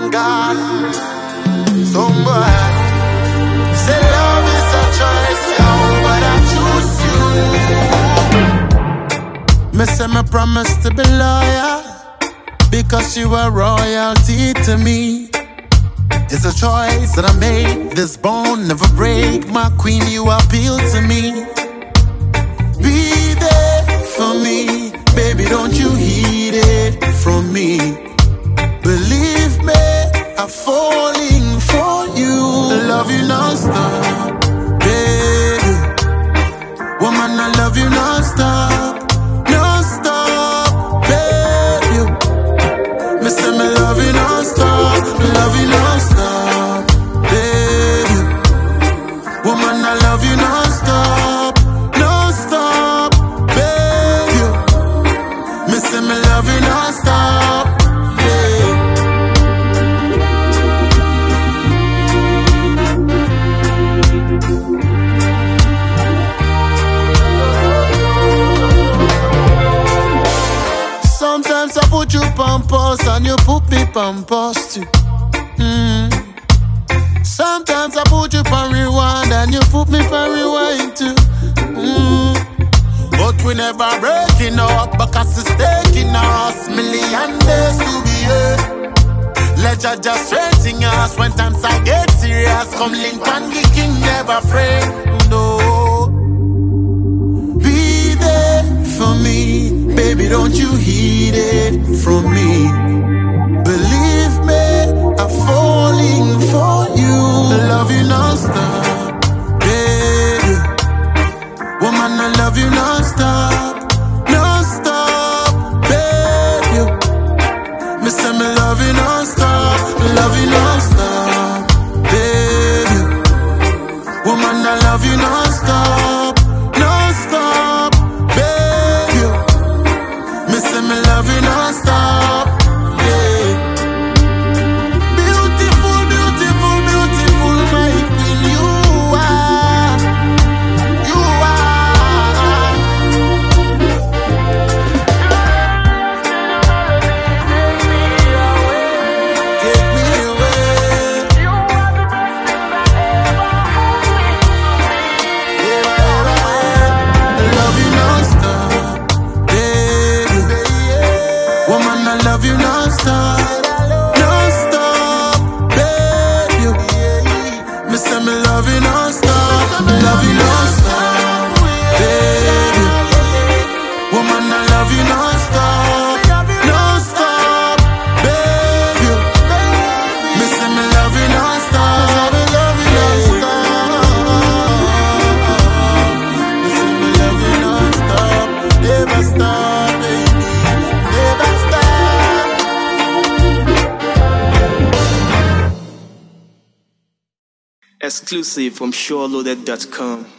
thank God. Somebody say love is a choice, yo, but I choose you. Me say me promise to be loyal, because you are royalty to me. It's a choice that I made. This bone never break. My queen, you appeal to me. Be there for me, baby, don't you heed it from me. Believe me, I'm falling for you. Love you non-stop, baby. Woman, I love you non-stop, non-stop, baby. Me say me love you non-stop, love you non-stop, baby. Woman, I love you non-stop, non-stop, baby. Me say me love you non-stop, yeah. Sometimes I put you on pause and you put me on pause too. Sometimes I put you on rewind and you put me on rewind too. But we never breaking up because it's taking us million days to be here. Let you just straighten us when times I get serious. Come link and the king never afraid. No. Be there for me, baby, don't you heed it from me. Believe me, I'm falling for you. Love you non-stop, baby. Woman, I love you non-stop, non-stop, baby. Me say me love you non-stop, love you non-stop, baby. Woman, I love you non-stop, non-stop, baby. Me say me love you non-stop, yeah. Beautiful, beautiful, beautiful, my queen, you are, you are. Take me away. Love you non-stop, baby. Woman, I love you non-stop, non-stop, baby. Me say me love you non-stop, love you non-stop, baby. Woman, I love you non-stop, non-stop, baby. Me say me love you non-stop, love you non-stop. Me say me love you non-stop, never stop, baby, never stop. Exclusive from SureLoaded.com.